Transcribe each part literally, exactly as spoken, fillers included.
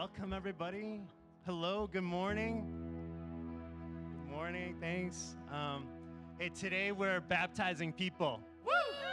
welcome everybody. Hello, good morning. Good morning, thanks. Um, hey, today we're baptizing people. Woo!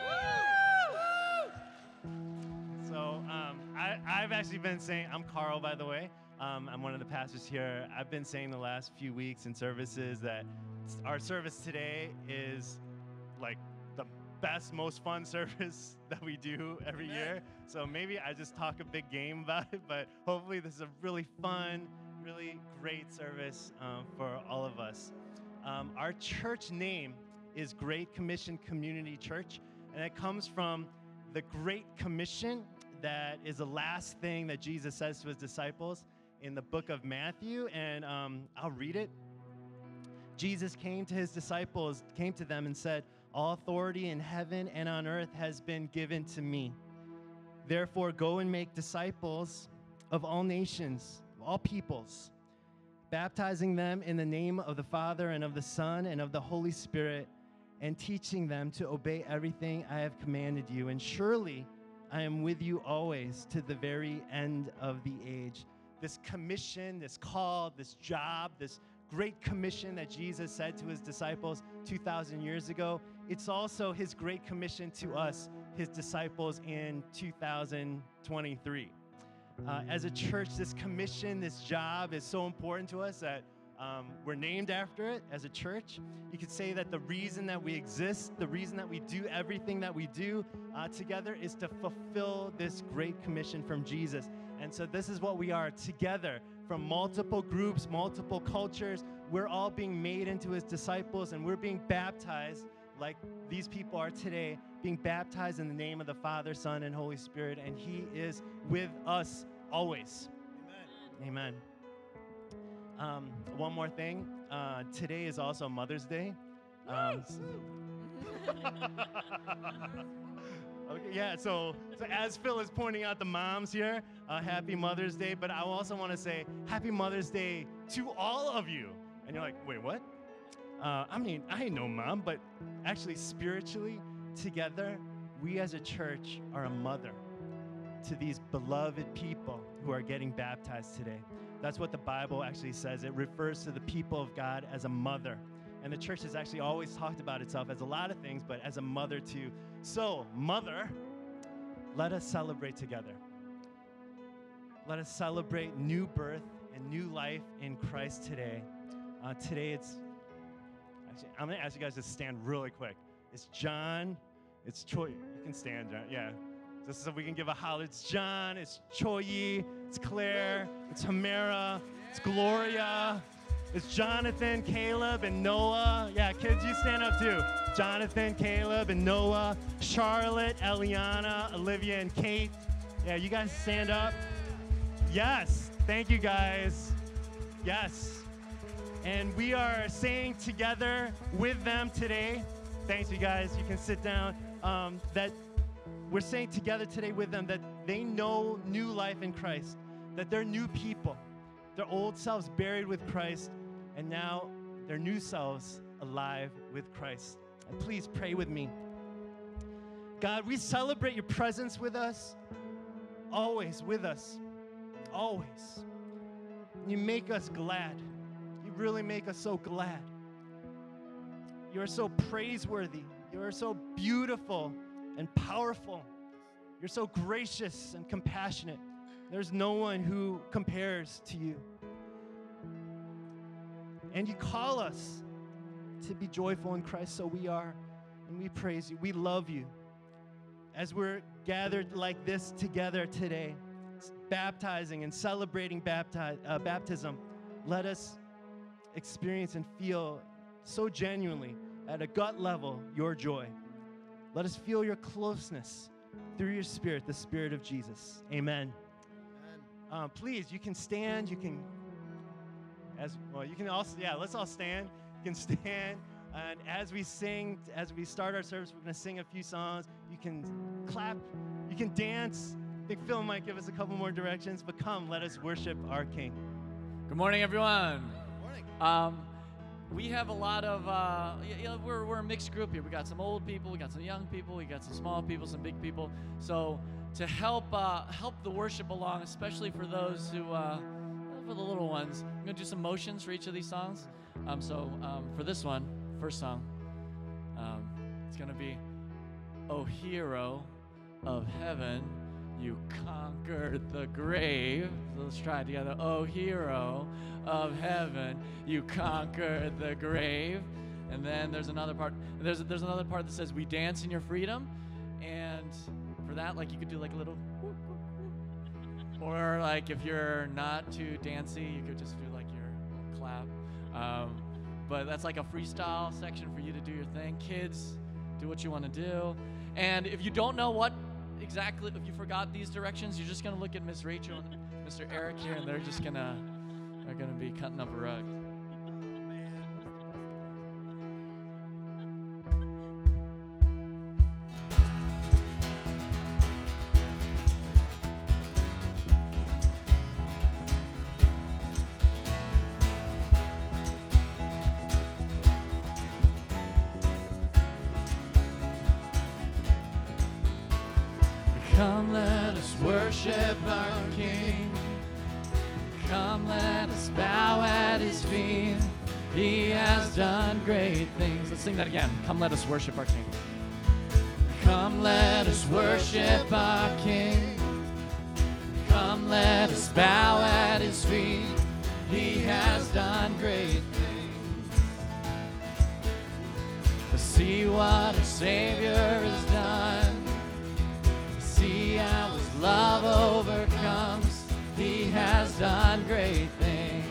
Woo! So um, I, I've actually been saying, I'm Carl, by the way. Um, I'm one of the pastors here. I've been saying the last few weeks in services that our service today is like the best, most fun service that we do every Amen. year. So maybe I just talk a big game about it, but hopefully this is a really fun, really great service um, for all of us. Um, our church name is Great Commission Community Church, and it comes from the Great Commission that is the last thing that Jesus says to his disciples in the book of Matthew, and um, I'll read it. Jesus came to his disciples, came to them and said, "All authority in heaven and on earth has been given to me. Therefore, go and make disciples of all nations, all peoples, baptizing them in the name of the Father and of the Son and of the Holy Spirit, and teaching them to obey everything I have commanded you. And surely I am with you always to the very end of the age." This commission, this call, this job, this great commission that Jesus said to his disciples two thousand years ago, it's also his great commission to us, his disciples, in two thousand twenty-three. Uh, as a church, this commission, this job is so important to us that um, we're named after it as a church. You could say that the reason that we exist, the reason that we do everything that we do uh, together is to fulfill this great commission from Jesus. And so this is what we are together from multiple groups, multiple cultures. We're all being made into his disciples, and we're being baptized like these people are today, being baptized in the name of the Father, Son, and Holy Spirit, and he is with us always. Amen. Amen. Um, one more thing. Uh, today is also Mother's Day. Um, Okay, yeah, so, so as Phil is pointing out the moms here, uh, happy Mother's Day, but I also want to say happy Mother's Day to all of you. And you're like, wait, what? Uh, I mean, I ain't no mom, but actually spiritually, together, we as a church are a mother to these beloved people who are getting baptized today. That's what the Bible actually says. It refers to the people of God as a mother. And the church has actually always talked about itself as a lot of things, but as a mother too. So, mother, let us celebrate together. Let us celebrate new birth and new life in Christ today. Uh, today it's, actually, I'm going to ask you guys to stand really quick. It's John, it's Choi. You can stand, John, yeah. Just so we can give a holler. It's John, it's Choi, it's Claire, it's Hamera, it's Gloria. It's Jonathan, Caleb, and Noah. Yeah, kids, you stand up too. Jonathan, Caleb, and Noah. Charlotte, Eliana, Olivia, and Kate. Yeah, you guys stand up. Yes, thank you guys. Yes. And we are saying together with them today, thanks you guys, you can sit down, um, that we're saying together today with them that they know new life in Christ, that they're new people, their old selves buried with Christ, and now their new selves alive with Christ. And please pray with me. God, we celebrate your presence with us, always with us, always. You make us glad. You really make us so glad. You are so praiseworthy. You are so beautiful and powerful. You're so gracious and compassionate. There's no one who compares to you. And you call us to be joyful in Christ, so we are. And we praise you. We love you. As we're gathered like this together today, baptizing and celebrating bapti- uh, baptism, let us experience and feel so genuinely, at a gut level, your joy. Let us feel your closeness through your Spirit, the Spirit of Jesus. Amen. Amen. Uh, please, you can stand. You can... As well, you can also, yeah, let's all stand. You can stand. And as we sing, as we start our service, we're going to sing a few songs. You can clap. You can dance. I think Phil might give us a couple more directions, but come, let us worship our King. Good morning, everyone. Good morning. Um, we have a lot of, uh, you know, we're, we're a mixed group here. We got some old people, we got some young people, we got some small people, some big people. So to help uh, help the worship along, especially for those who, uh, for the little ones. I'm going to do some motions for each of these songs. Um, so um, for this one, first song, um, it's going to be, "Oh, hero of heaven, you conquered the grave." So let's try it together. "Oh, hero of heaven, you conquered the grave." And then there's another part. There's there's another part that says, "We dance in your freedom." And for that, like, you could do like a little, whoop, whoop, whoop. Or like if you're not too dancey, you could just do like your clap. Um, but that's like a freestyle section for you to do your thing. Kids, do what you want to do. And if you don't know what exactly, if you forgot these directions, you're just gonna look at Miss Rachel and Mister Eric here, and they're just gonna they're gonna be cutting up a rug. Come, let us worship our King. Come, let us bow at his feet. He has done great things. Let's sing that again. Come, let us worship our King. Come, let us worship our King. Come, let us bow at his feet. He has done great things. See what our Savior has done. See how his love overcomes. He has done great things.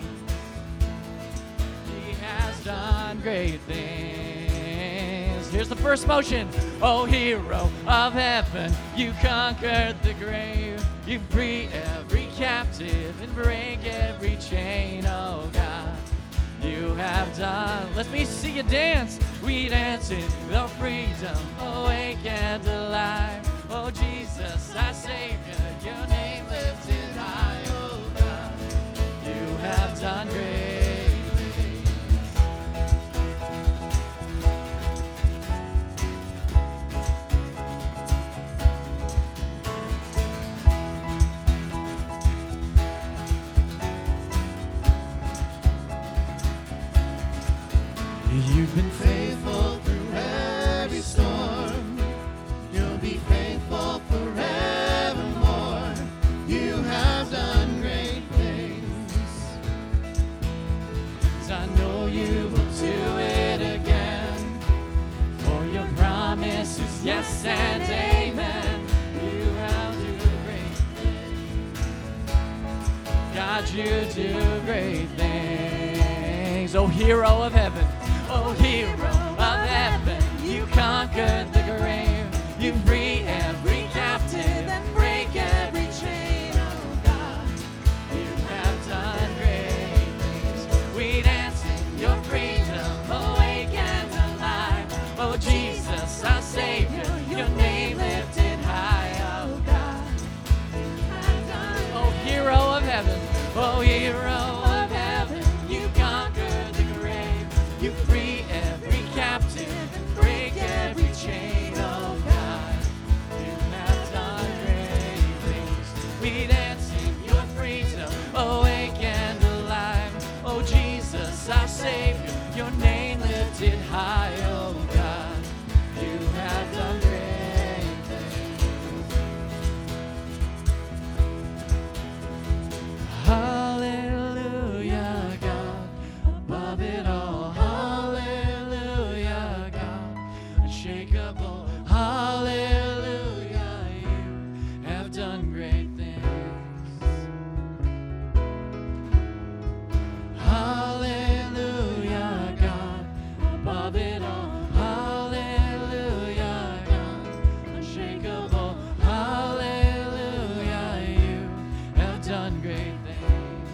He has done great things. Here's the first motion. Oh, hero of heaven, you conquered the grave. You free every captive and break every chain. Oh, God, you have done. Let me see you dance. We dance in the freedom, awake and alive. Oh, Jesus, our Savior, your name lifted high. Oh, God, you have done great things. You've been faithful through every storm. You'll be faithful forevermore. You have done great things. 'Cause I know you will do it again. For your promise is yes and amen. You have done great things. God, you do great things. Oh, hero of heaven. Oh, hero of heaven, you conquered the grave. You free every captive and break every chain. Oh, God, you have done great things. We dance in your freedom, awake and alive. Oh, Jesus, our Savior, your name lifted high. Oh, God, you have done. Oh, hero of heaven, oh, hero of heaven, you conquered the grave. You free every captive and break every chain. Oh, God, you have done great things. We dance in your freedom, awake and alive. Oh, Jesus, our Savior, your name lifted high. Oh, God, you have done great things. Hallelujah, God, above it all. Hallelujah, God, unshakable. Hallelujah, you have done great things. Hallelujah, God, above it all. Hallelujah, God, unshakable. Hallelujah, you have done great things.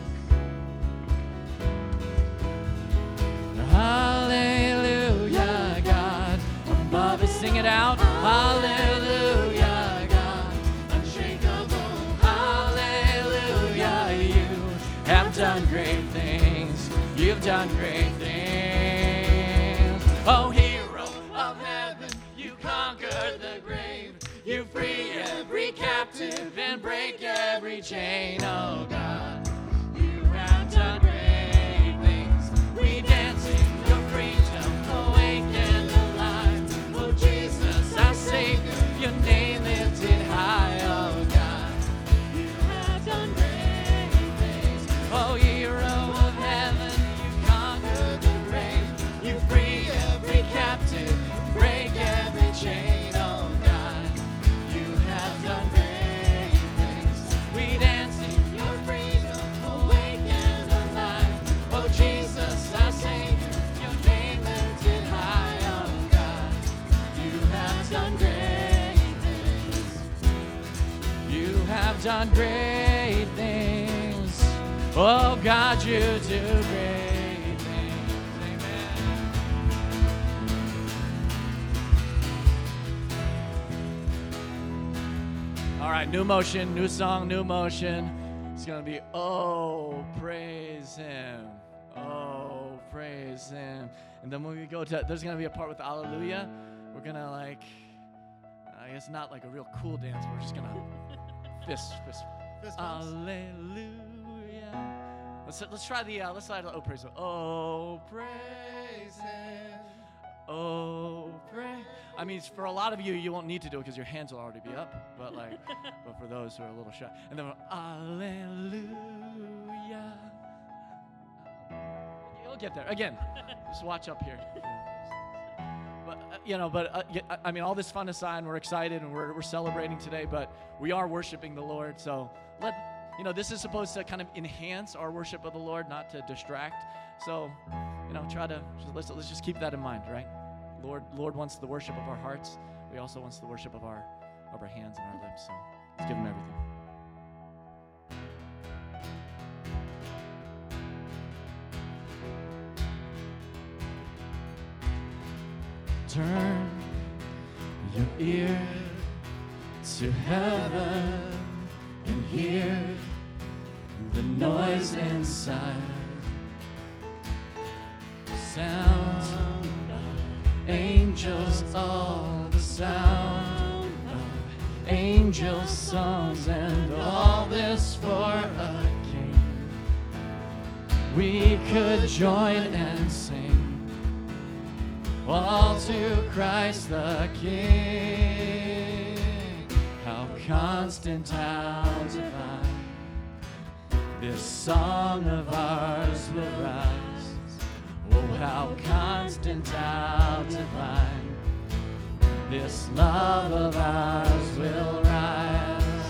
Hallelujah, God, above it, sing it out. Hallelujah, God, unshakable. Hallelujah, you have done great things. You've done great things. Oh, hero of heaven, you conquered the grave. You free every captive captive and break every chain, oh God. You have done great things. We dance in your freedom, awake and alive. Oh Jesus, our Savior, your name lifted high, oh God. You have done great things. Oh hero of heaven, you conquered the grave. You free every captive, break every chain, oh God. You have done great things. We dance in your freedom, awake and alive. Oh Jesus, our Savior, your name lifted high, oh God. You have done great things. You have done great things. Oh God, you do great things. Amen. All right, new motion, new song, new motion. It's going to be, oh, praise him. Oh, praise him. And then when we go to, there's going to be a part with Hallelujah. We're going to like, I guess not like a real cool dance. We're just going to fist, fist. Fist bumps. Hallelujah. Let's, let's try the, uh, let's try the, oh, praise him. Oh, praise him. Oh, pray. I mean, for a lot of you, you won't need to do it because your hands will already be up. But like, but for those who are a little shy, and then we're, Alleluia. You'll get there again. Just watch up here. But uh, you know, but uh, yeah, I mean, all this fun aside, we're excited and we're we're celebrating today. But we are worshiping the Lord. So let you know, this is supposed to kind of enhance our worship of the Lord, not to distract. So, you know, try to just, let's let's just keep that in mind, right? Lord, Lord wants the worship of our hearts. He also wants the worship of our of our hands and our lips. So let's give him everything. Turn your ear to heaven and hear the noise inside. Sound of angels, all the sound of angels' songs, and all this for a king. We could join and sing all to Christ the King. How constant, how divine, this song of ours will rise. Oh, how constant, how divine, this love of ours will rise.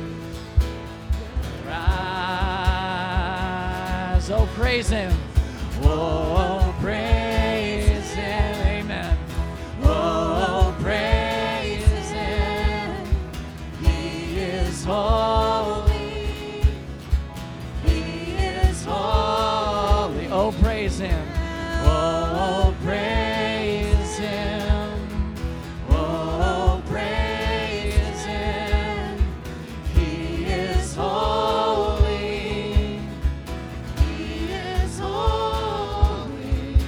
Rise, oh, praise him. Oh, praise him, amen. Oh, praise him. He is holy. He is holy. Oh, praise him. Oh, praise him. Oh, praise him. He is holy. He is holy.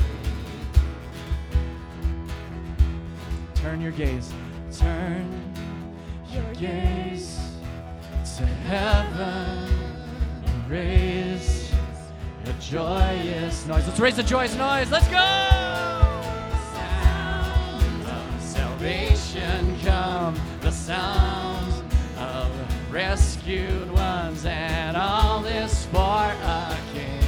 Turn your gaze. Turn your gaze to heaven and raise a joyous noise. Let's raise the joyous noise. Let's go! Sound of salvation come, the sound of rescued ones, and all this for a king.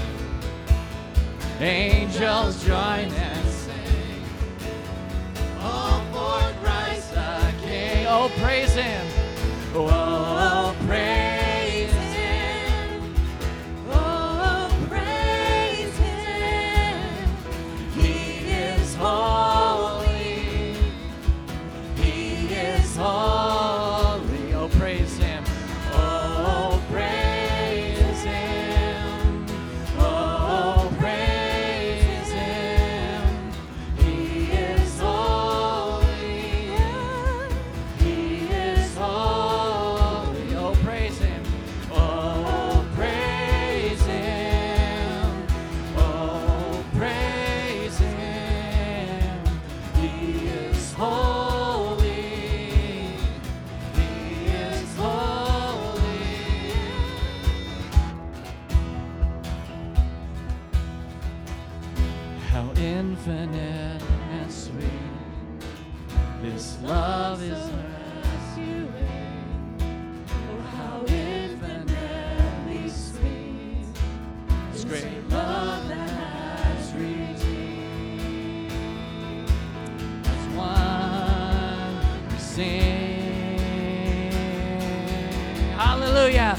Angels join and sing, all for Christ the King. Oh, praise him. Oh, praise him. Oh, praise him. He is holy. He is holy. Oh, praise him. Oh, praise him. Oh, praise him. how infinite and sweet this love is rescuing. Oh, how infinitely sweet this great love that has redeemed. As one we sing, hallelujah,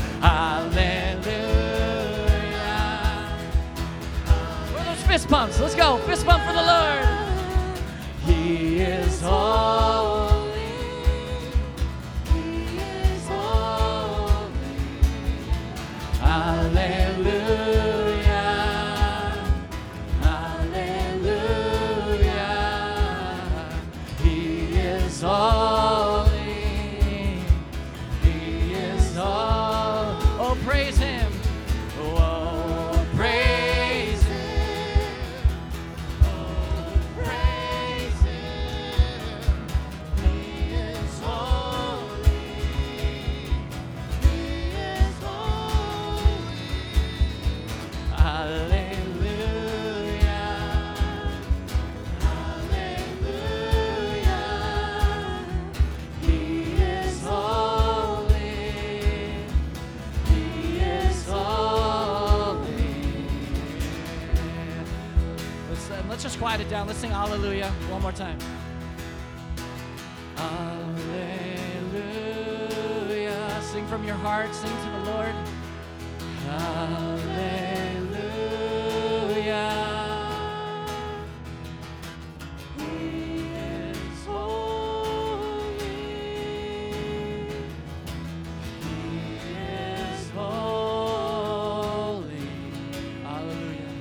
hallelujah. Where are those fist pumps? Let's go, fist pump for the Lord. He is holy. He is holy. Hallelujah. Hallelujah. He is holy. He is holy. Oh, praise him. Oh, praise him. Oh, praise him. He is holy. He is holy. Hallelujah. Hallelujah. He is holy. He is holy. Let's, uh, let's just quiet it down. Let's sing hallelujah one more time. Hallelujah. Sing from your heart. Sing to the Lord. Hallelujah. He is holy. He is holy. Hallelujah.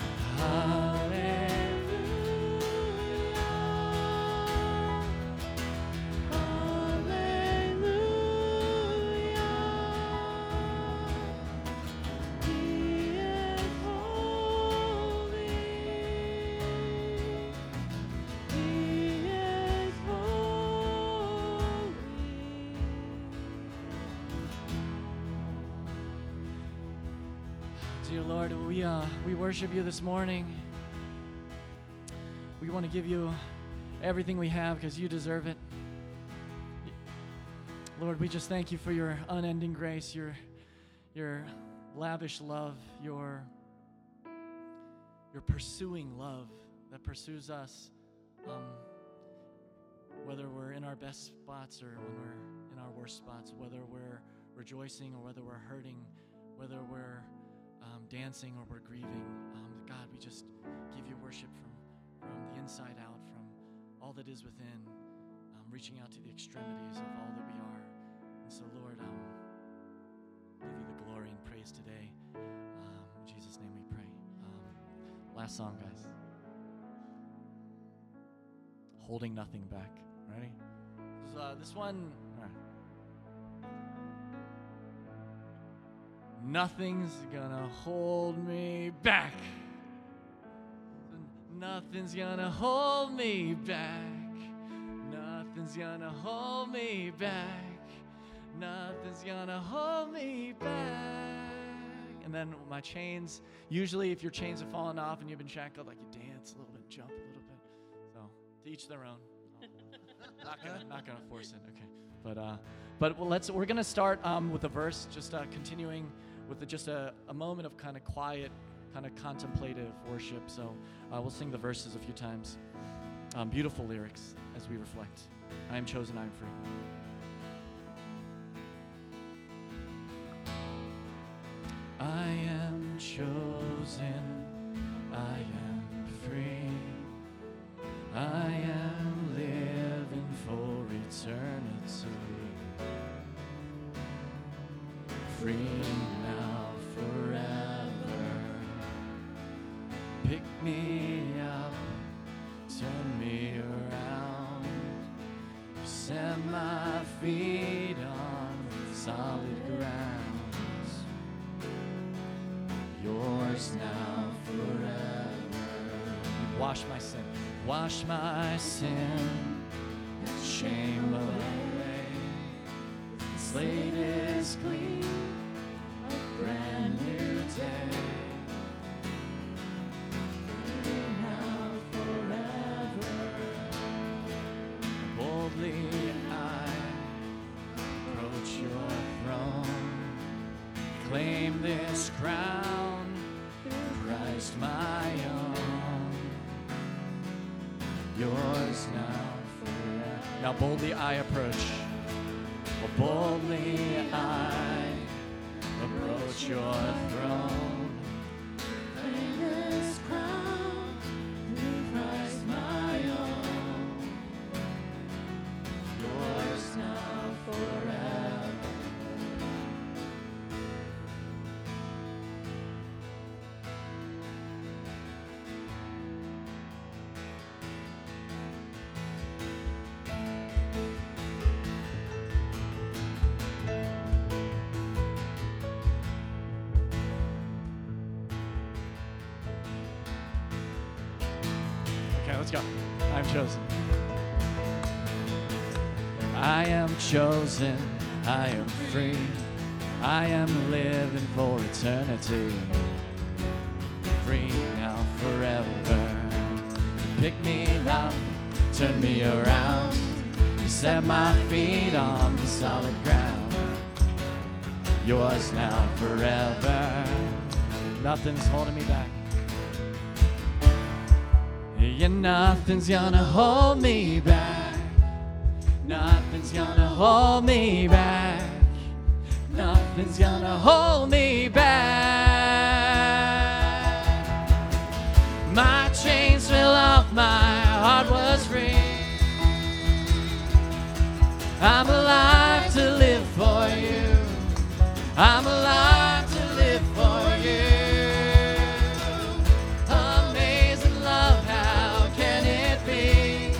Dear Lord, we uh, we worship you this morning. We want to give you everything we have because you deserve it. Lord, we just thank you for your unending grace, your your lavish love, your your pursuing love that pursues us, um, whether we're in our best spots or when we're in our worst spots, whether we're rejoicing or whether we're hurting, whether we're um, dancing or we're grieving. Um, God, we just give you worship from, from the inside out, from all that is within, um, reaching out to the extremities of all that we are. And so, Lord, um, give you the glory and praise today. Um, in Jesus' name we pray. Um, last song, guys. Holding Nothing Back. Ready? This, uh, this one. All right. Nothing's gonna hold me back. Nothing's gonna hold me back. Nothing's gonna hold me back. Nothing's gonna hold me back. And then my chains, usually if your chains have fallen off and you've been shackled, like you dance a little bit, jump a little bit. So to each their own. not gonna not gonna force it, okay. But uh but well, let's we're gonna start um with a verse, just uh continuing with the, just a, a moment of kind of quiet, kind of contemplative worship. So uh, we'll sing the verses a few times. Um, beautiful lyrics as we reflect. I am chosen, I am free. I am chosen, I am free. I am living for eternity. Free now, forever. Pick me up, turn me around. You set my feet on solid ground. Yours now, forever. Wash my sin, wash my sin, shame away. The slate is clean. Brand new day. Now claim this crown through Christ my own. Yours now forever. Now boldly I approach. Oh, boldly I approach your throne. Claim this crown through Christ my own. Yours now forever. Okay, let's go. I'm chosen. I am chosen. I am free. I am living for eternity. Free now forever. Pick me up, turn me around. You set my feet on the solid ground. Yours now forever. Nothing's holding me back. Yeah, nothing's gonna hold me back. Nothing's gonna hold me back. Nothing's gonna hold me back. My chains fell off, my heart was free. I'm alive to live for you. I'm alive to live for you. Amazing love, how can it be?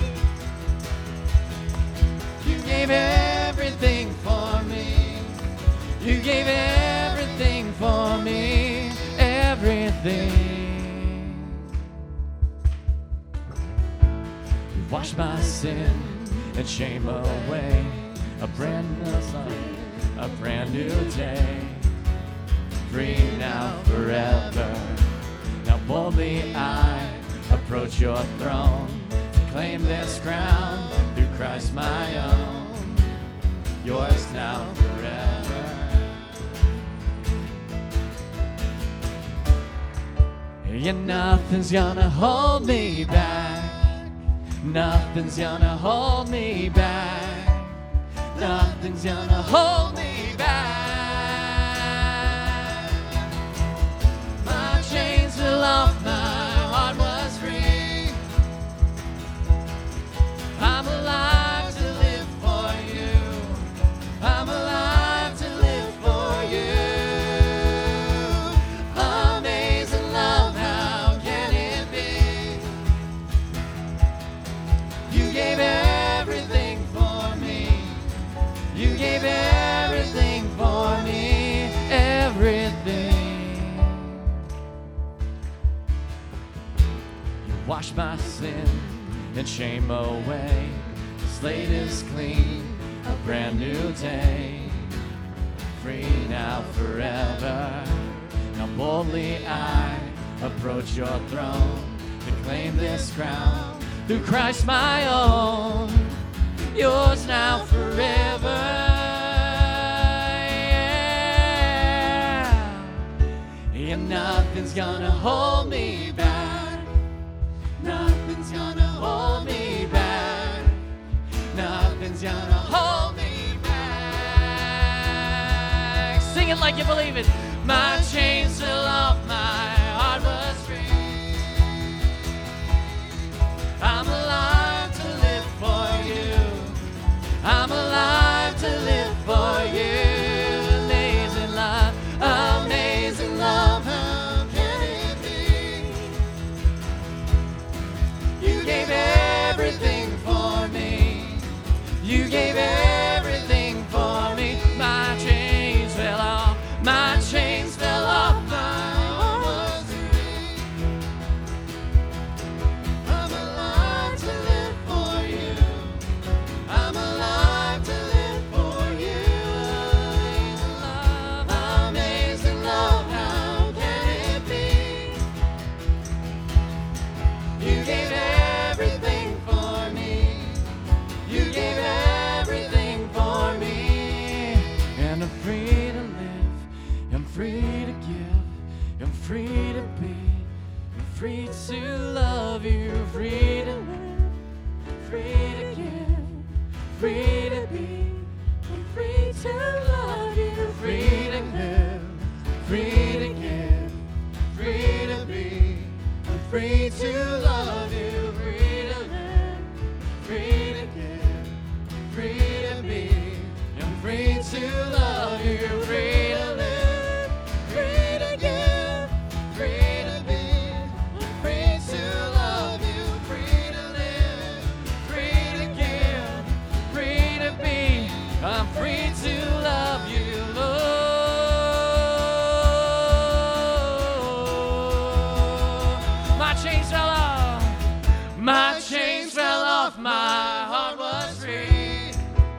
You gave everything for me. You gave everything for me. Everything. You washed my sin and shame away. A brand new life, a brand new day. Free now forever. Now boldly I approach your throne to claim this crown through Christ my own. Yours now forever. Yeah, nothing's gonna hold me back. Nothing's gonna hold me back. Nothing's gonna hold me back. My chains fell off, my heart was free. I'm alive to live for you. I'm alive to live for you. Amazing love, how can it be? You gave everything for me. You gave everything for me, everything. You washed my sin and shame away. The slate is clean, a brand new day. Free now forever. Now boldly I approach your throne to claim this crown through Christ my own. Yours now forever. Yeah. And nothing's gonna hold me back. Nothing's gonna hold me back. Nothing's gonna hold me back. Sing it like you believe it. My chains fell off, my heart was free. I'm alive to live for you. I'm alive to live for you. Amazing love, amazing love, how can it be? You gave everything for me. You gave everything for me. My chains fell off, my chains fell off, my heart was free. I'm alive to live for you. I'm alive to live for you. Amazing love, amazing love, how can it be? You gave everything for me. You gave everything. to love you, free to live, free to give, free to be. I'm free to love you, free to live, free to give, free to be. I'm free to love you, free to live, free to give, free to be. I'm free to love you, free to live, free to give, free to be. I'm free to love you, free to live, free to give, free to be. I'm free to love you, Lord. My chains fell off. My chains fell off. My heart was free.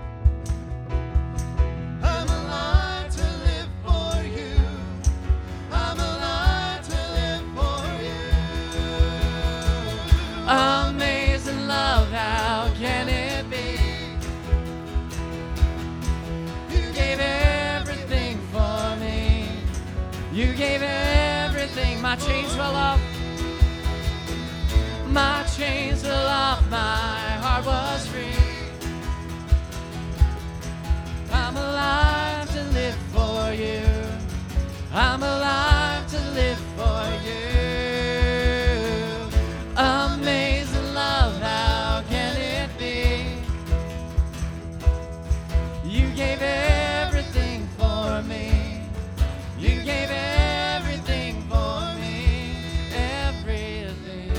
I'm alive to live for you. I'm alive to live for you. Amazing love, how can it be? You gave everything for me. You gave everything. My chains fell off. My chains fell off. My heart was free. I'm alive to live for you. I'm alive to live for you. Amazing love, how can it be? You gave everything for me. You gave everything for me. Everything.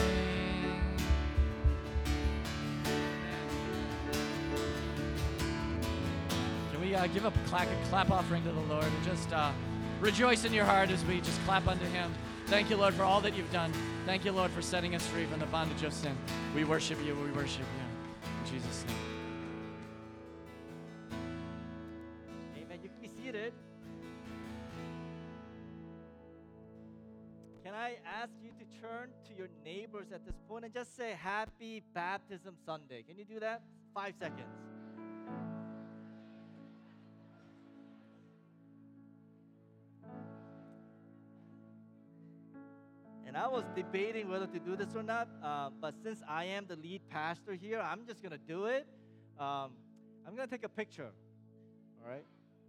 Can we uh, give a clap, a clap offering to the Lord and just uh, rejoice in your heart as we just clap unto Him? Thank you, Lord, for all that you've done. Thank you, Lord, for setting us free from the bondage of sin. We worship you. We worship you. In Jesus' name. Amen. You can be seated. Can I ask you to turn to your neighbors at this point and just say Happy Baptism Sunday? Can you do that? Five seconds. And I was debating whether to do this or not, uh, but since I am the lead pastor here, I'm just going to do it. Um, I'm going to take a picture. All right?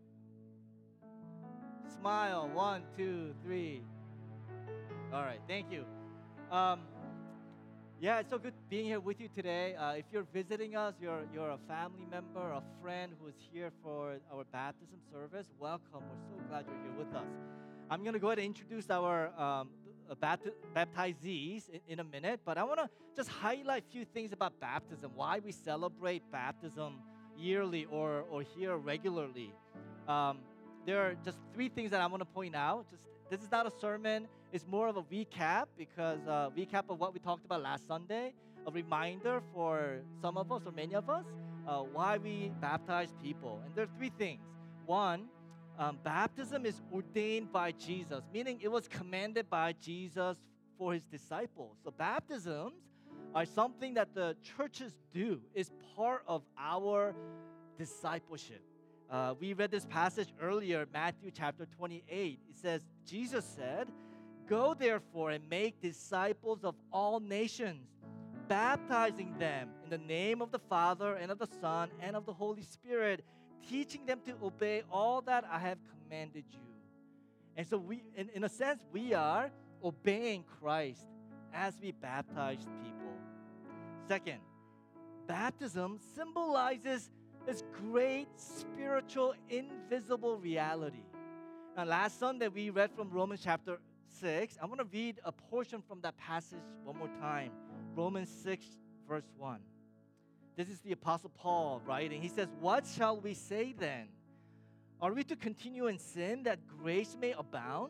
Smile. One, two, three. All right. Thank you. Um, yeah, it's so good being here with you today. Uh, if you're visiting us, you're, you're a family member, a friend who is here for our baptism service, welcome. We're so glad you're here with us. I'm going to go ahead and introduce our um, bapt- baptizees in, in a minute, but I want to just highlight a few things about baptism, why we celebrate baptism yearly or, or here regularly. Um, there are just three things that I want to point out. Just this is not a sermon. It's more of a recap because uh, recap of what we talked about last Sunday, a reminder for some of us or many of us uh, why we baptize people. And there are three things. One, um, baptism is ordained by Jesus, meaning it was commanded by Jesus for his disciples. So baptisms are something that the churches do. It's part of our discipleship. Uh, we read this passage earlier, Matthew chapter twenty-eight. It says, Jesus said, "Go therefore and make disciples of all nations, baptizing them in the name of the Father and of the Son and of the Holy Spirit, teaching them to obey all that I have commanded you." And so we, in, in a sense, we are obeying Christ as we baptize people. Second, baptism symbolizes this great spiritual, invisible reality. Now, last Sunday, we read from Romans chapter six. I want to read a portion from that passage one more time. Romans six, verse one. This is the Apostle Paul writing. He says, "What shall we say then? Are we to continue in sin that grace may abound?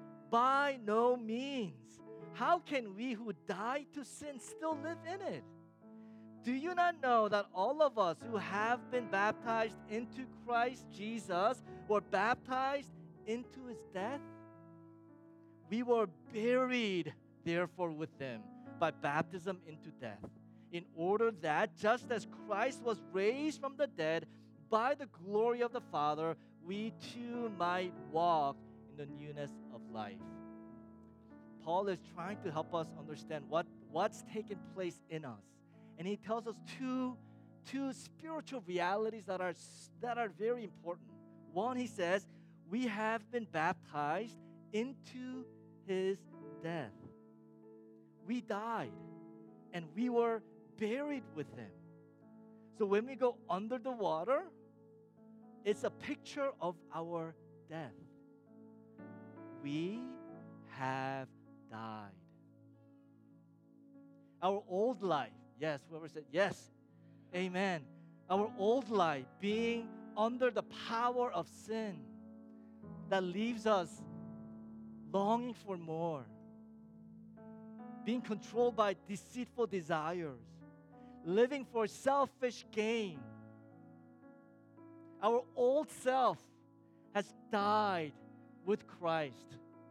By no means. How can we who died to sin still live in it? Do you not know that all of us who have been baptized into Christ Jesus were baptized into his death? We were buried, therefore, with him by baptism into death, in order that just as Christ was raised from the dead by the glory of the Father, we too might walk in the newness of life." Paul is trying to help us understand what, what's taking place in us. And he tells us two, two spiritual realities that are, that are very important. One, he says, we have been baptized into his death. We died and we were buried with him. So when we go under the water, it's a picture of our death. We have died. Our old life, yes, whoever said yes, amen. Our old life being under the power of sin that leaves us longing for more, being controlled by deceitful desires, living for selfish gain. Our old self has died with Christ.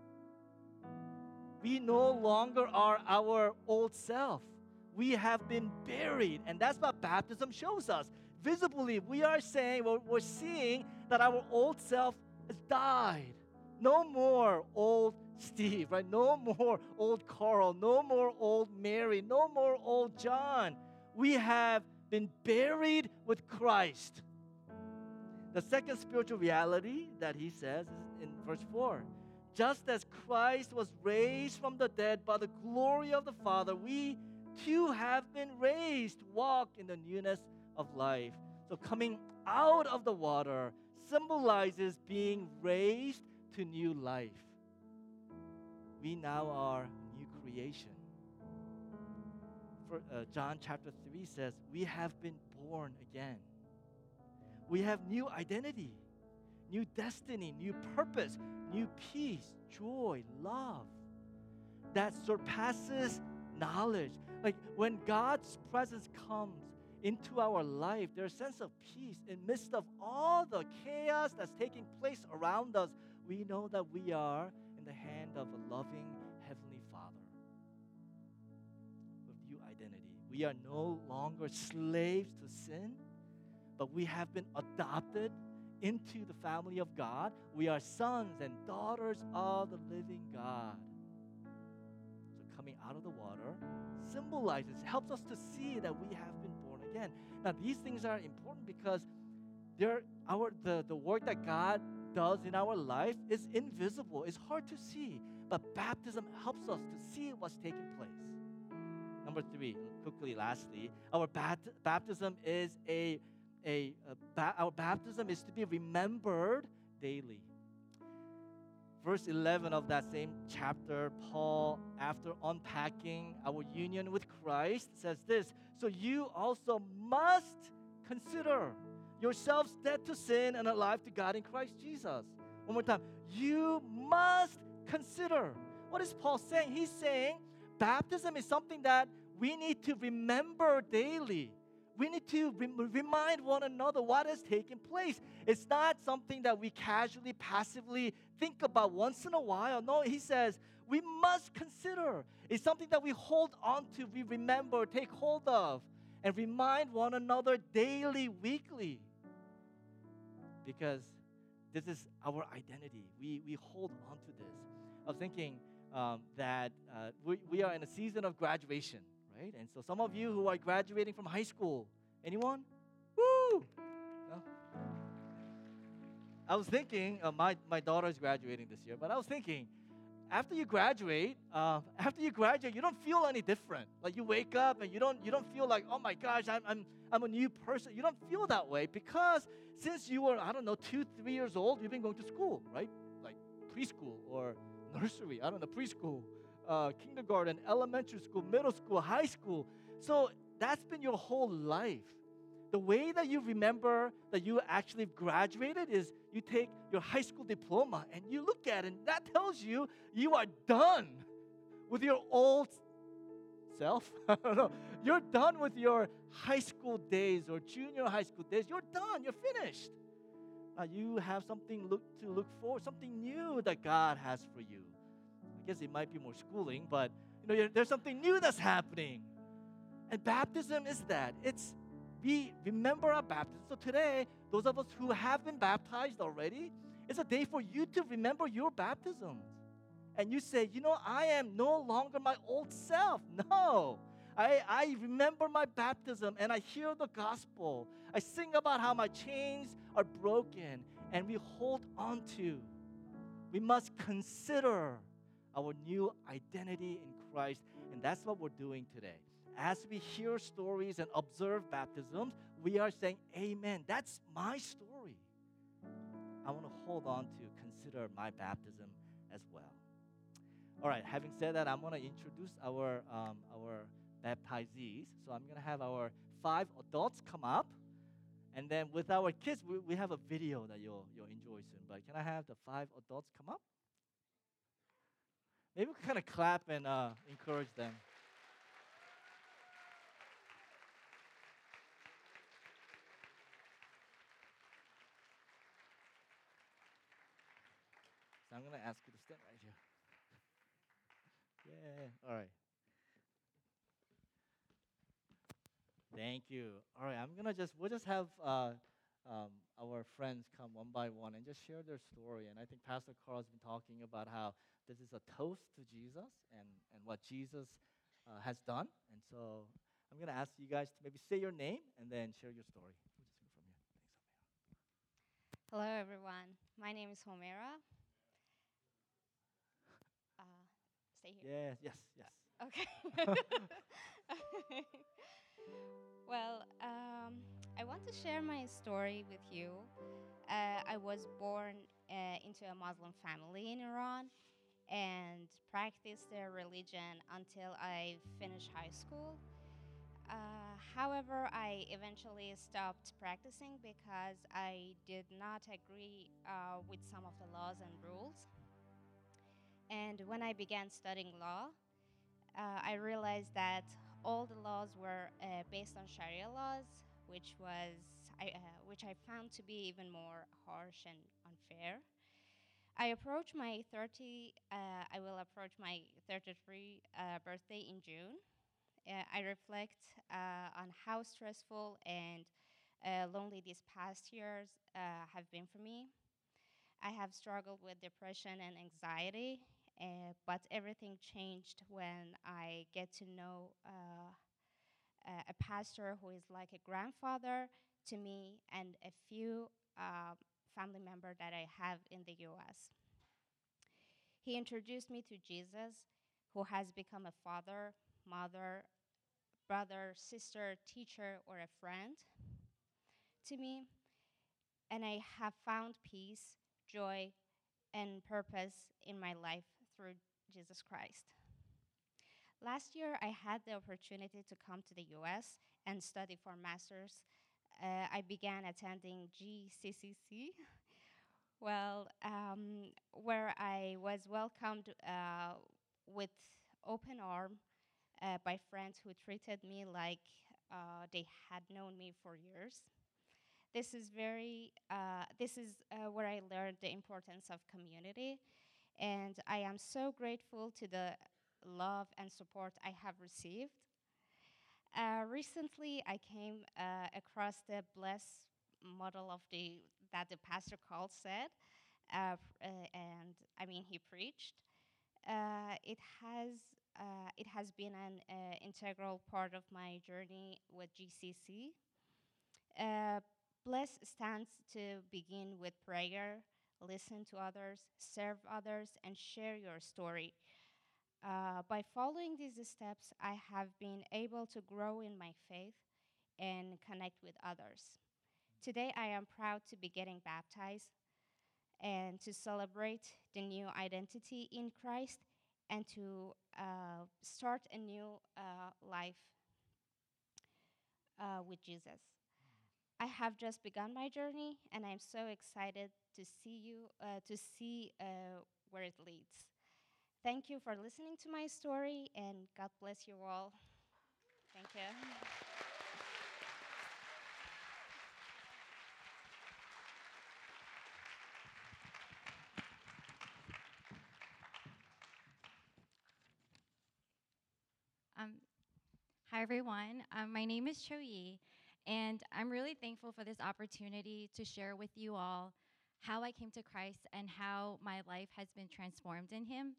We no longer are our old self. We have been buried, and that's what baptism shows us. Visibly, we are saying, well, we're seeing that our old self has died. No more old Steve, right? No more old Carl. No more old Mary. No more old John. We have been buried with Christ. The second spiritual reality that he says is in verse four. Just as Christ was raised from the dead by the glory of the Father, we too have been raised, walk in the newness of life. So coming out of the water symbolizes being raised to new life. We now are new creation. For, uh, John chapter three says, we have been born again. We have new identity, new destiny, new purpose, new peace, joy, love that surpasses knowledge. Like when God's presence comes into our life, there's a sense of peace in the midst of all the chaos that's taking place around us. We know that we are in the hand of a loving Heavenly Father with new identity. We are no longer slaves to sin, but we have been adopted into the family of God. We are sons and daughters of the living God. So coming out of the water symbolizes, helps us to see that we have been born again. Now these things are important because they're our the, the work that God does in our life is invisible. It's hard to see. But baptism helps us to see what's taking place. Number three, quickly, lastly, our bat- baptism is a A, a ba- our baptism is to be remembered daily. Verse eleven of that same chapter, Paul, after unpacking our union with Christ, says this, so you also must consider yourselves dead to sin and alive to God in Christ Jesus. One more time. You must consider. What is Paul saying? He's saying baptism is something that we need to remember daily. We need to rem- remind one another what has taken place. It's not something that we casually, passively think about once in a while. No, he says we must consider. It's something that we hold on to, we remember, take hold of, and remind one another daily, weekly. Because this is our identity. We, we hold on to this. I was thinking um, that uh, we, we are in a season of graduation. Right? And so some of you who are graduating from high school, anyone? Woo! No? I was thinking, uh, my, my daughter is graduating this year, but I was thinking, after you graduate, uh, after you graduate, you don't feel any different. Like you wake up and you don't you don't feel like, oh my gosh, I'm I'm I'm a new person. You don't feel that way because since you were, I don't know, two, three years old, you've been going to school, right? Like preschool or nursery, I don't know, preschool. Uh, kindergarten, elementary school, middle school, high school. So that's been your whole life. The way that you remember that you actually graduated is you take your high school diploma and you look at it, and that tells you you are done with your old self. I don't know. You're done with your high school days or junior high school days. You're done. You're finished. Now you have something look to look for, something new that God has for you. I guess it might be more schooling, but you know, there's something new that's happening. And baptism is that. It's we remember our baptism. So today, those of us who have been baptized already, it's a day for you to remember your baptism and you say, you know, I am no longer my old self. No. I, I remember my baptism and I hear the gospel. I sing about how my chains are broken and we hold on to. We must consider our new identity in Christ, and that's what we're doing today. As we hear stories and observe baptisms, we are saying, amen, that's my story. I want to hold on to, consider my baptism as well. All right, having said that, I'm going to introduce our, um, our baptizees. So I'm going to have our five adults come up. And then with our kids, we, we have a video that you'll, you'll enjoy soon. But can I have the five adults come up? Maybe we can kind of clap and uh, encourage them. So I'm going to ask you to stand right here. Yeah, all right. Thank you. All right, I'm gonna just we'll just have uh, um, our friends come one by one and just share their story. And I think Pastor Carl has been talking about how this is a toast to Jesus and and what Jesus uh, has done. And so I'm gonna ask you guys to maybe say your name and then share your story. We'll just go from here. Thanks, Hello, everyone. My name is Homera. Uh, stay here. Yes, yes, yes. Okay. Well, um, I want to share my story with you. Uh, I was born uh, into a Muslim family in Iran and practiced their religion until I finished high school. Uh, however, I eventually stopped practicing because I did not agree uh, with some of the laws and rules. And when I began studying law, uh, I realized that all the laws were uh, based on Sharia laws, which was I, uh, which I found to be even more harsh and unfair. I approach my thirty. Uh, I will approach my thirty-three uh, birthday in June. Uh, I reflect uh, on how stressful and uh, lonely these past years uh, have been for me. I have struggled with depression and anxiety, uh, but everything changed when I get to know uh, a a pastor who is like a grandfather to me and a few uh, family members that I have in the U S. He introduced me to Jesus, who has become a father, mother, brother, sister, teacher, or a friend to me, and I have found peace, joy, and purpose in my life through Jesus Christ. Last year, I had the opportunity to come to the U S and study for master's. Uh, I began attending G C C C, well, um, where I was welcomed uh, with open arm uh, by friends who treated me like uh, they had known me for years. This is very. Uh, this is uh, where I learned the importance of community, and I am so grateful to the love and support I have received. Uh, recently, I came uh, across the bless model of the that the pastor Carl said, uh, f- uh, and I mean he preached. Uh, it has uh, it has been an uh, integral part of my journey with G C C. Uh, Bless stands to begin with prayer, listen to others, serve others, and share your story. Uh, by following these steps, I have been able to grow in my faith and connect with others. Today, I am proud to be getting baptized and to celebrate the new identity in Christ and to uh, start a new uh, life uh, with Jesus. I have just begun my journey, and I'm so excited to see you, uh, to see uh, where it leads. Thank you for listening to my story, and God bless you all. Thank you. Um, hi, everyone. Um, my name is Cho Yi, and I'm really thankful for this opportunity to share with you all how I came to Christ and how my life has been transformed in Him.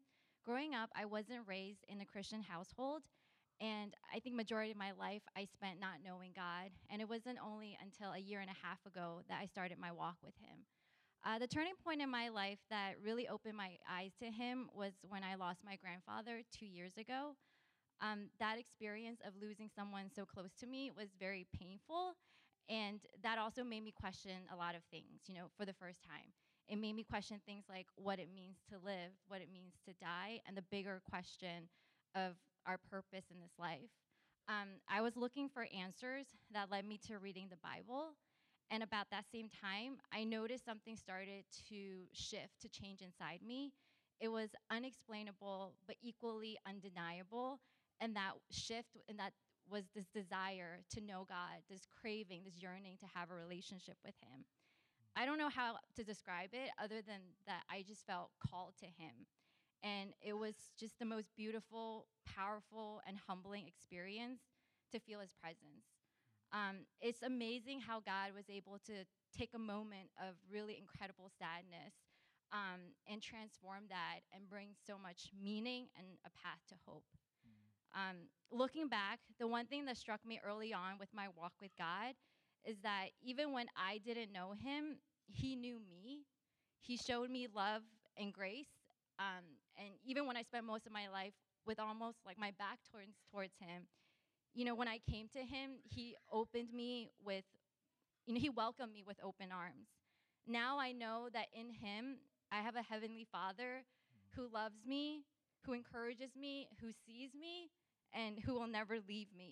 growing up, I wasn't raised in a Christian household. And I think majority of my life I spent not knowing God. And it wasn't only until a year and a half ago that I started my walk with him. Uh, the turning point in my life that really opened my eyes to him was when I lost my grandfather two years ago. Um, that experience of losing someone so close to me was very painful. And that also made me question a lot of things, you know, for the first time. It made me question things like what it means to live, what it means to die, and the bigger question of our purpose in this life. Um, I was looking for answers that led me to reading the Bible. And about that same time, I noticed something started to shift, to change inside me. It was unexplainable, but equally undeniable. And that shift, and that was this desire to know God, this craving, this yearning to have a relationship with him. I don't know how to describe it other than that I just felt called to him. And it was just the most beautiful, powerful, and humbling experience to feel his presence. Um, it's amazing how God was able to take a moment of really incredible sadness um, and transform that and bring so much meaning and a path to hope. Um, looking back, the one thing that struck me early on with my walk with God is that even when I didn't know him, he knew me. He showed me love and grace. Um, and even when I spent most of my life with almost like my back towards, towards him, you know, when I came to him, he opened me with, you know, he welcomed me with open arms. Now I know that in him, I have a heavenly Father who loves me, who encourages me, who sees me, and who will never leave me.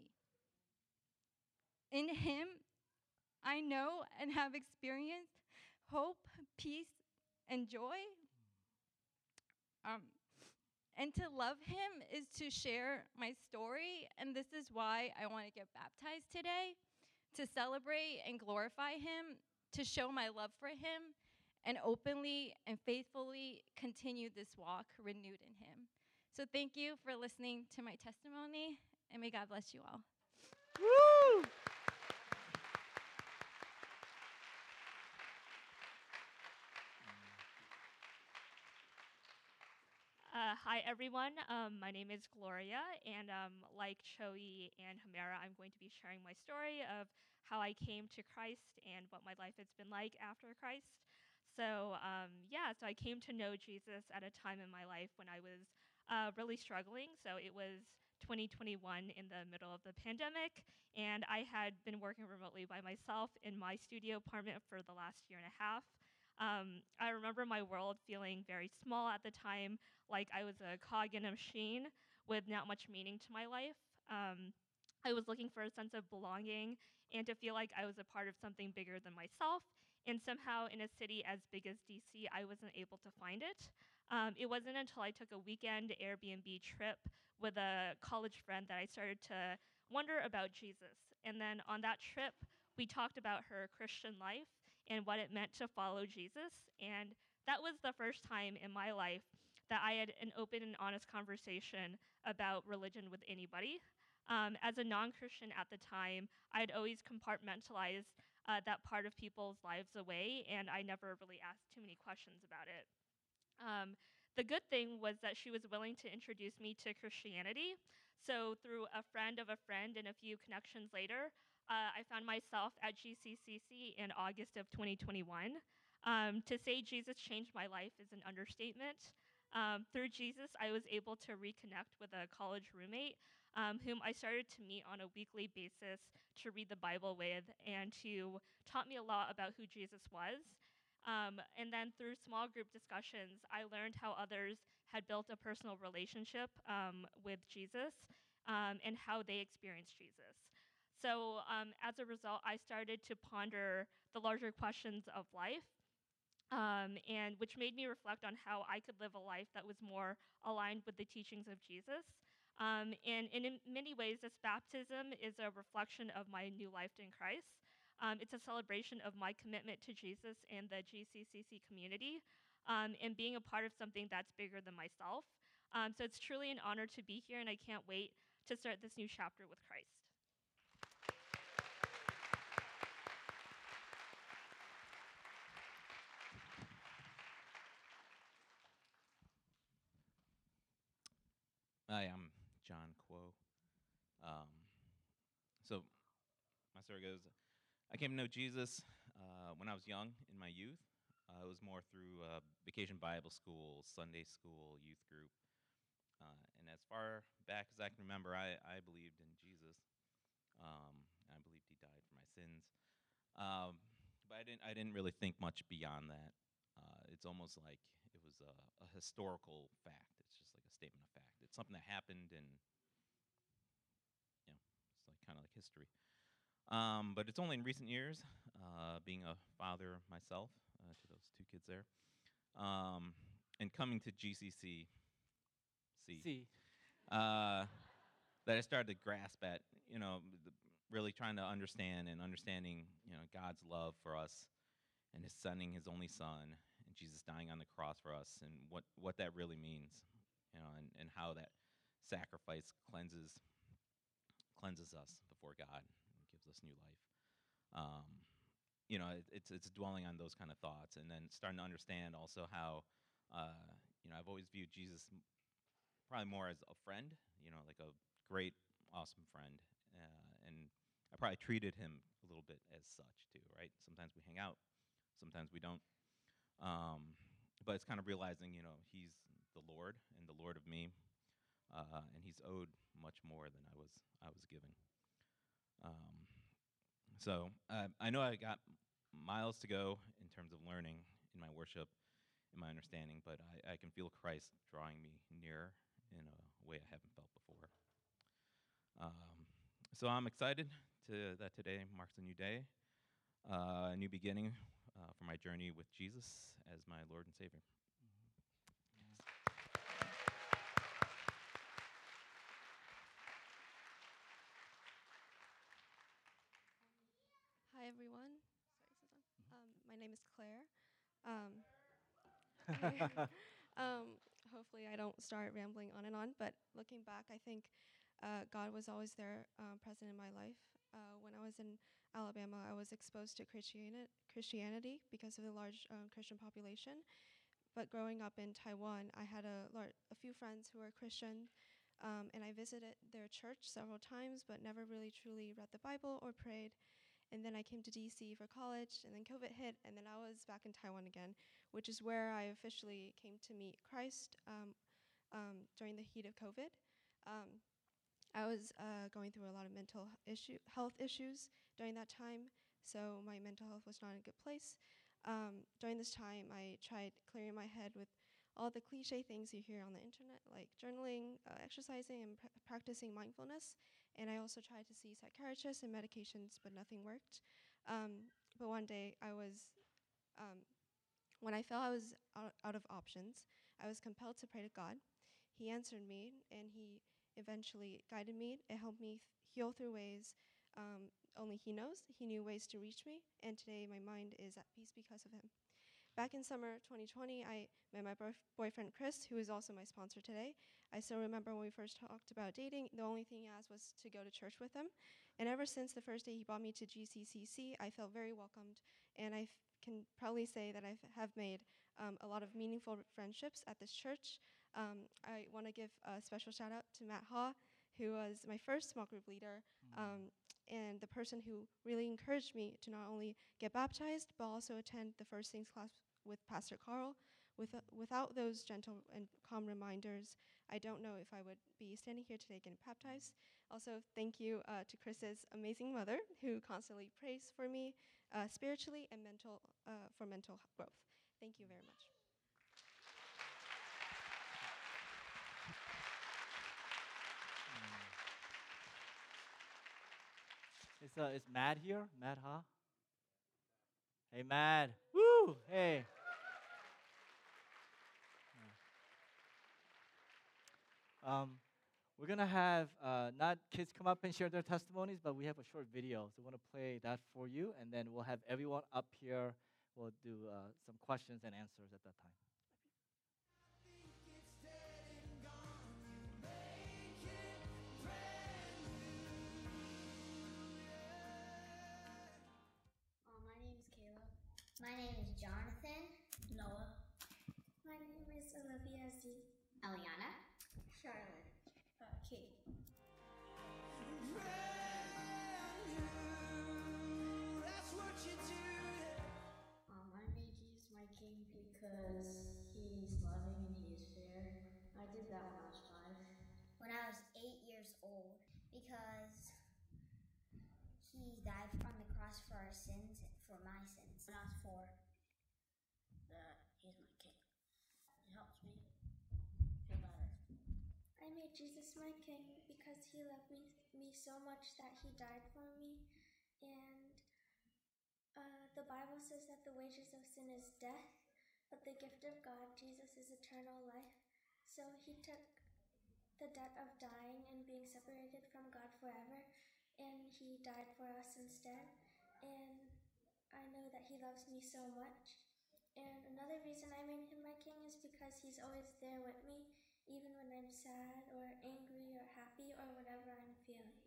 In him, I know and have experienced hope, peace, and joy. Um, and to love him is to share my story, and this is why I want to get baptized today, to celebrate and glorify him, to show my love for him, and openly and faithfully continue this walk renewed in him. So thank you for listening to my testimony, and may God bless you all. Woo! Uh, hi, everyone. Um, my name is Gloria, and um, like Choi and Hamera, I'm going to be sharing my story of how I came to Christ and what my life has been like after Christ. So, um, yeah, so I came to know Jesus at a time in my life when I was uh, really struggling. So it was twenty twenty-one in the middle of the pandemic, and I had been working remotely by myself in my studio apartment for the last year and a half. Um, I remember my world feeling very small at the time, like I was a cog in a machine with not much meaning to my life. Um, I was looking for a sense of belonging and to feel like I was a part of something bigger than myself. And somehow in a city as big as D C, I wasn't able to find it. Um, it wasn't until I took a weekend Airbnb trip with a college friend that I started to wonder about Jesus. And then on that trip, we talked about her Christian life and what it meant to follow Jesus. And that was the first time in my life that I had an open and honest conversation about religion with anybody. Um, as a non-Christian at the time, I had always compartmentalized uh, that part of people's lives away, and I never really asked too many questions about it. Um, the good thing was that she was willing to introduce me to Christianity. So through a friend of a friend and a few connections later, uh, I found myself at G C C C in August of twenty twenty-one. Um, to say Jesus changed my life is an understatement. Um, through Jesus, I was able to reconnect with a college roommate um, whom I started to meet on a weekly basis to read the Bible with and to taught me a lot about who Jesus was. Um, and then through small group discussions, I learned how others had built a personal relationship um, with Jesus um, and how they experienced Jesus. So um, as a result, I started to ponder the larger questions of life, um, and which made me reflect on how I could live a life that was more aligned with the teachings of Jesus. Um, and, and in many ways, this baptism is a reflection of my new life in Christ. Um, it's a celebration of my commitment to Jesus and the G C C C community, um, and being a part of something that's bigger than myself. Um, so it's truly an honor to be here, and I can't wait to start this new chapter with Christ. Hi, I'm John Quo. Um, so my story goes, I came to know Jesus uh, when I was young, in my youth. Uh, it was more through uh, Vacation Bible School, Sunday school, youth group. Uh, and as far back as I can remember, I, I believed in Jesus. Um, I believed he died for my sins. Um, but I didn't, I didn't really think much beyond that. Uh, it's almost like it was a, a historical fact. It's just like a statement of fact. It's something that happened, and you know, it's like kind of like history. Um, but it's only in recent years, uh, being a father myself uh, to those two kids there, um, and coming to G C C, C, See. uh, that I started to grasp at, you know, the, really trying to understand and understanding, you know, God's love for us, and His sending His only Son, and Jesus dying on the cross for us, and what, what that really means, you know, and, and how that sacrifice cleanses cleanses us before God and gives us new life. Um, you know, it, it's it's dwelling on those kind of thoughts, and then starting to understand also how, uh, you know, I've always viewed Jesus m- probably more as a friend, you know, like a great, awesome friend, uh, and I probably treated him a little bit as such too, right? Sometimes we hang out, sometimes we don't. Um, but it's kind of realizing, you know, he's the Lord and the Lord of me, uh, and he's owed much more than I was I was given. Um, so uh, I know I got miles to go in terms of learning in my worship, in my understanding, but I, I can feel Christ drawing me nearer in a way I haven't felt before. Um, so I'm excited to, that today marks a new day, uh, a new beginning uh, for my journey with Jesus as my Lord and Savior. Hi, everyone. Sorry, is this on? Um, my name is Claire. Um, um, hopefully, I don't start rambling on and on, but looking back, I think uh, God was always there, um, present in my life. Uh, when I was in Alabama, I was exposed to Christiani- Christianity because of the large um, Christian population. But growing up in Taiwan, I had a, lar- a few friends who were Christian, um, and I visited their church several times, but never really truly read the Bible or prayed. And then I came to D C for college, and then COVID hit, and then I was back in Taiwan again, which is where I officially came to meet Christ um, um, during the heat of COVID. Um, I was uh, going through a lot of mental issue, health issues during that time, so my mental health was not in a good place. Um, during this time, I tried clearing my head with all the cliche things you hear on the internet, like journaling, uh, exercising, and pr- practicing mindfulness. And I also tried to see psychiatrists and medications, but nothing worked. Um, but one day, I was, um, when I felt I was out, out of options, I was compelled to pray to God. He answered me, and He eventually guided me. It helped me th- heal through ways um, only He knows. He knew ways to reach me, and today my mind is at peace because of Him. Back in summer twenty twenty, I met my boyf- boyfriend Chris, who is also my sponsor today. I still remember when we first talked about dating, the only thing he asked was to go to church with him. And ever since the first day he brought me to G C C C, I felt very welcomed. And I f- can proudly say that I have made um, a lot of meaningful friendships at this church. Um, I want to give a special shout out to Matt Ha, who was my first small group leader. Um, and the person who really encouraged me to not only get baptized, but also attend the First Things class with Pastor Carl. With, uh, without those gentle and calm reminders, I don't know if I would be standing here today getting baptized. Also, thank you uh, to Chris's amazing mother, who constantly prays for me uh, spiritually and mental uh, for mental growth. Thank you very much. Is, uh, is Matt here? Matt, huh? Hey, Matt. Woo! Hey. Um, we're going to have uh, not kids come up and share their testimonies, but we have a short video. So we want to play that for you, and then we'll have everyone up here. We'll do uh, some questions and answers at that time. Uh, my name is Caleb. My name is Jonathan. Noah. My name is Olivia Z. Eliana. Charlotte. lost for our sins, for my sins. I lost for that He's my King. It helps me feel better. I made Jesus my King because He loved me, me so much that He died for me. And uh, the Bible says that the wages of sin is death, but the gift of God, Jesus, is eternal life. So He took the debt of dying and being separated from God forever, and He died for us instead. And I know that He loves me so much. And another reason I made Him my King is because He's always there with me, even when I'm sad or angry or happy or whatever I'm feeling.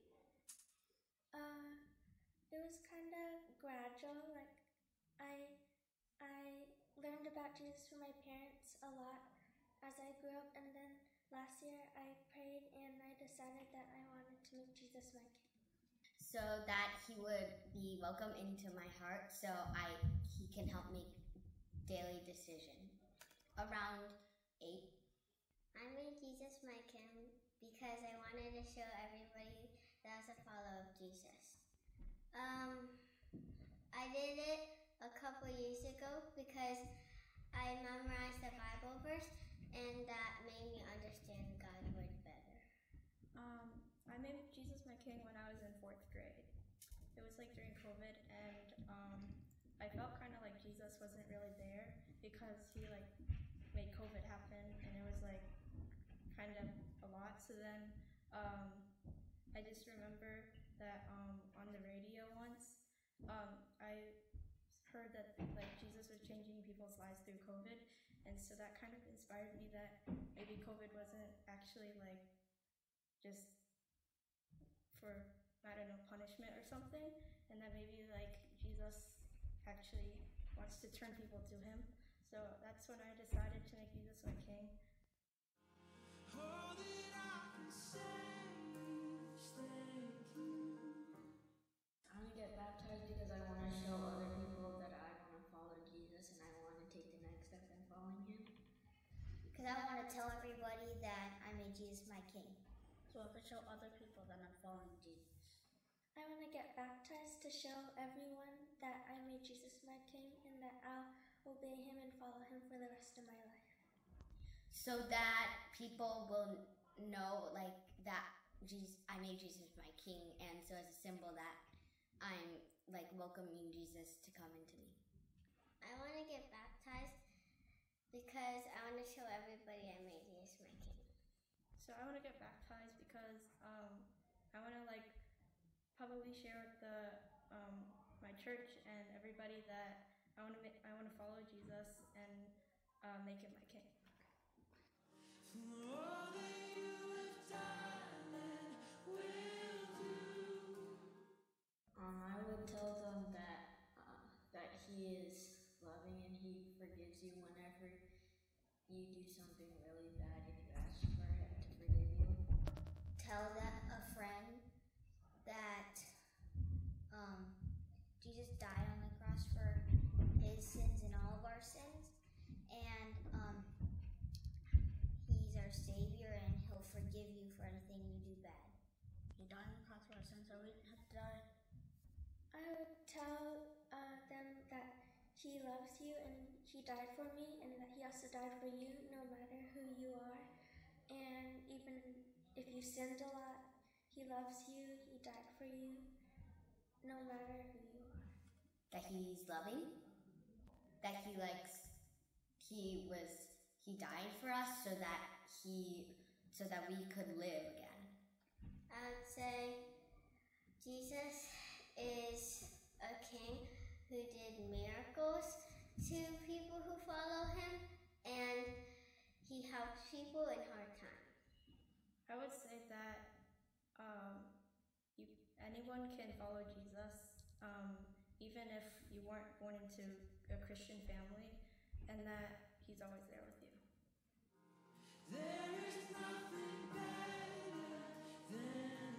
Uh, it was kind of gradual. Like I, I learned about Jesus from my parents a lot as I grew up, and then last year I prayed and I decided that I wanted to make Jesus my King. So that He would be welcome into my heart, so I He can help make daily decision. Around eight. I made Jesus my King because I wanted to show everybody that I was a follower of Jesus. Um, I did it a couple years ago because I memorized the Bible verse, and that made me understand God's word better. Um, I made Jesus my King when I was in fourth grade. It was like during COVID, and um, I felt kind of like Jesus wasn't really there because He like made COVID happen, and it was like kind of a lot. So then um, I just remember that um, on the radio once, um, I heard that like Jesus was changing people's lives through COVID, and so that kind of inspired me that maybe COVID wasn't actually like just for, I don't know, punishment or something, and that maybe like Jesus actually wants to turn people to Him. So that's when I decided to make Jesus my King. All that I can say is thank you. I want to get baptized because I want to show other people that I want to follow Jesus and I want to take the next step in following Him. Because I want to tell everybody that I made Jesus my King. So I can show other people that I'm following Jesus. I want to get baptized to show everyone that I made Jesus my King and that I'll obey Him and follow Him for the rest of my life. So that people will know like that Jesus, I made Jesus my King, and so as a symbol that I'm like welcoming Jesus to come into me. I want to get baptized because I want to show everybody I made Jesus my King. So I want to get baptized because um, I want to like probably share with the um, my church and everybody that I want to ma- I want to follow Jesus and uh, make Him my King. For all that you have done and will do. Um, I would tell them that uh, that He is loving and He forgives you whenever you do something really bad and you ask for Him to forgive you. Tell that a friend that um, Jesus died on the cross for His sins and all of our sins, and um, He's our Savior and He'll forgive you for anything you do bad. He died on the cross for our sins, so we didn't have to die. I would tell uh, them that He loves you and He died for me, and that He also died for you no matter who you are. And even if you sinned a lot, He loves you, He died for you no matter who you are. That He's loving, that He likes, He was, He died for us so that He, so that we could live again. I would say Jesus is a King who did miracles to people who follow Him, and He helps people in hard times. I would say that um, you, anyone can follow Jesus, um, even if you weren't born into a Christian family, and that He's always there with you. There is nothing better than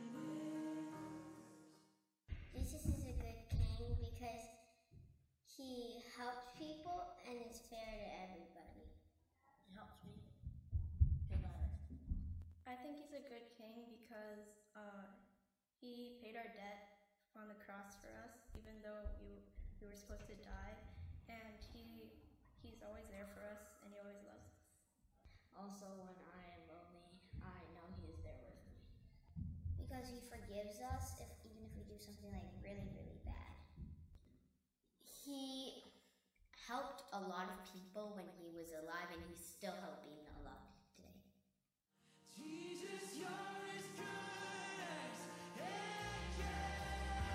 this. Jesus is a good King because He helps people and is fair to everybody. It helps me feel better. I think He's a good King because uh, He paid our debt on the cross for us, even though we, we were supposed to die. And he he's always there for us, and he always loves us. Also, when I am lonely, I know he is there with me. Because he forgives us if even if we do something like really, really bad. He helped a lot of people when he was alive, and he's still helping a lot today. Jesus, you're as good as angel.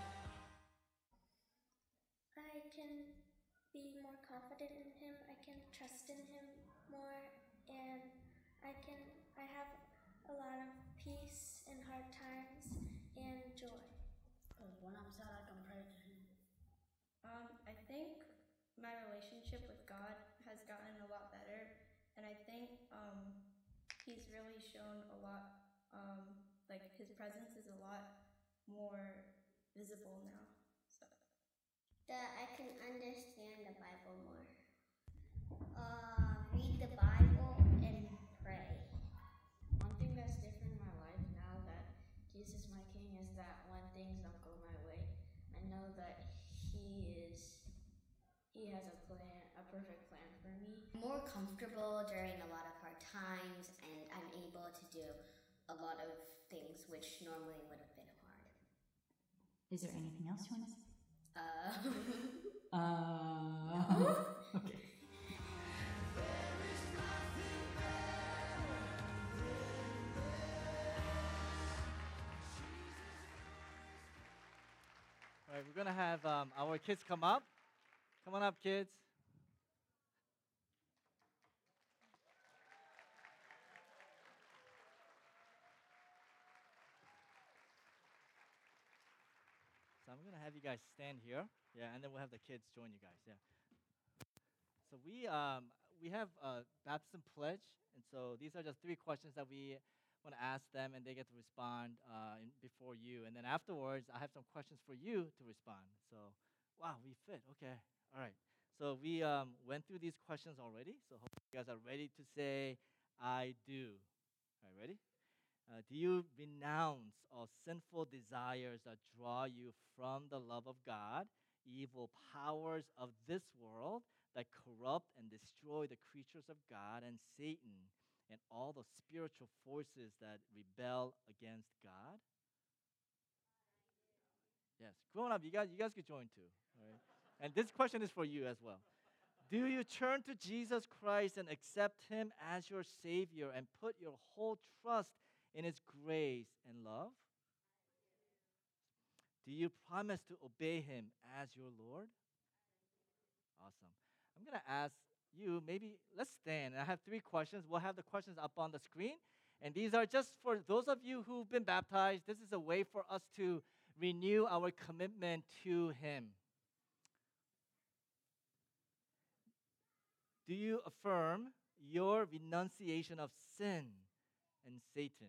I can be more confident in him. I can trust in him more, and I can I have a lot of peace in hard times and joy. Because when I'm sad, I can pray to him. Um, I think my relationship with God has gotten a lot better, and I think um, he's really shown a lot, um, like his presence is a lot more visible now. So. That I can understand the Bible more. Uh, read the Bible and pray. One thing that's different in my life now that Jesus is my King is that when things don't go my way, I know that he is, he has a plan, a perfect plan for me. I'm more comfortable during a lot of hard times, and I'm able to do a lot of things which normally would have been hard. Is there anything else you want to say? Uh, Uh, okay. All right, we're going to have um, our kids come up. Come on up, kids. So I'm going to have you guys stand here. Yeah, and then we'll have the kids join you guys. Yeah. So we um, we have a baptism pledge, and so these are just three questions that we want to ask them, and they get to respond uh, in, before you. And then afterwards, I have some questions for you to respond. So, wow, we fit. Okay, all right. So we um, went through these questions already. So hope you guys are ready to say, "I do." All right, ready? Uh, do you renounce all sinful desires that draw you from the love of God, evil powers of this world that corrupt and destroy the creatures of God, and Satan and all the spiritual forces that rebel against God? Yes, grown up, you guys, you guys could join too. All right? And this question is for you as well. Do you turn to Jesus Christ and accept Him as your Savior and put your whole trust in His grace and love? Do you promise to obey Him as your Lord? Awesome. I'm going to ask you, maybe let's stand. I have three questions. We'll have the questions up on the screen. And these are just for those of you who've been baptized. This is a way for us to renew our commitment to Him. Do you affirm your renunciation of sin and Satan?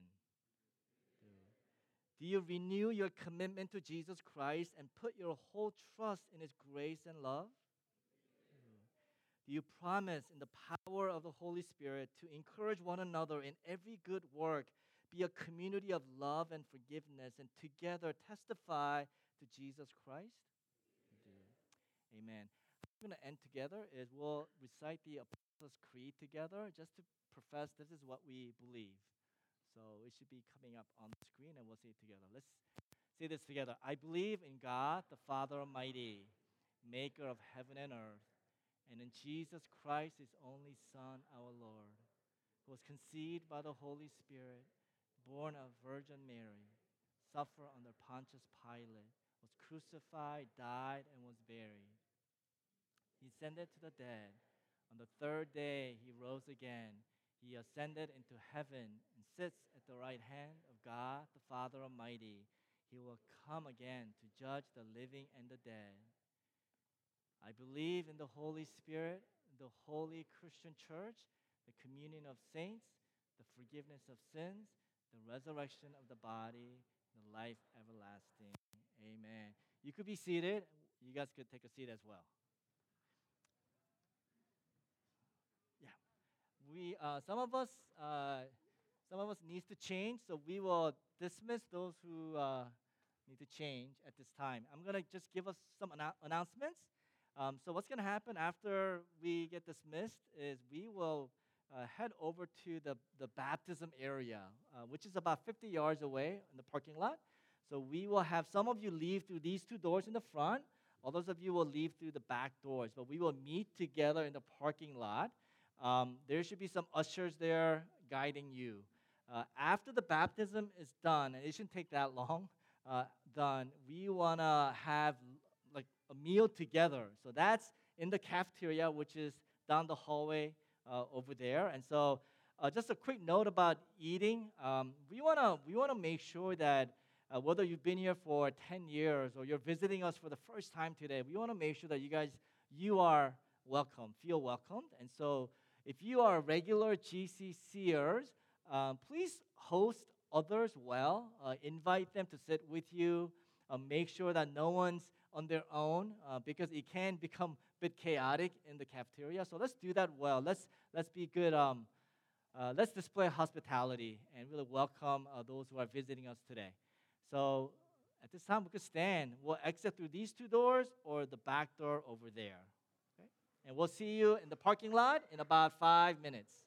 Do you renew your commitment to Jesus Christ and put your whole trust in His grace and love? Do you promise in the power of the Holy Spirit to encourage one another in every good work, be a community of love and forgiveness, and together testify to Jesus Christ? Do. Amen. We're going to end together is we'll recite the Apostles' Creed together just to profess this is what we believe. So it should be coming up on the screen, and we'll say it together. Let's say this together. I believe in God, the Father Almighty, maker of heaven and earth, and in Jesus Christ, His only Son, our Lord, who was conceived by the Holy Spirit, born of Virgin Mary, suffered under Pontius Pilate, was crucified, died, and was buried. He ascended to the dead. On the third day, He rose again. He ascended into heaven and sits at the right hand of God, the Father Almighty. He will come again to judge the living and the dead. I believe in the Holy Spirit, the holy Christian church, the communion of saints, the forgiveness of sins, the resurrection of the body, the life everlasting. Amen. You could be seated. You guys could take a seat as well. We, uh, some of us, uh, some of us needs to change, so we will dismiss those who uh, need to change at this time. I'm going to just give us some annou- announcements. Um, so what's going to happen after we get dismissed is we will uh, head over to the, the baptism area, uh, which is about fifty yards away in the parking lot. So we will have some of you leave through these two doors in the front. Others of you will leave through the back doors. But we will meet together in the parking lot. Um, there should be some ushers there guiding you. Uh, after the baptism is done, and it shouldn't take that long, uh, done, we want to have like a meal together. So that's in the cafeteria, which is down the hallway uh, over there. And so uh, just a quick note about eating. Um, we want to we want to make sure that uh, whether you've been here for ten years or you're visiting us for the first time today, we want to make sure that you guys, you are welcome, feel welcomed. And so if you are regular G C C'ers, um, please host others well. Uh, invite them to sit with you. Uh, make sure that no one's on their own uh, because it can become a bit chaotic in the cafeteria. So let's do that well. Let's let's be good. Um, uh, let's display hospitality and really welcome uh, those who are visiting us today. So at this time, we could stand. We'll exit through these two doors or the back door over there. Okay? And we'll see you in the parking lot in about five minutes.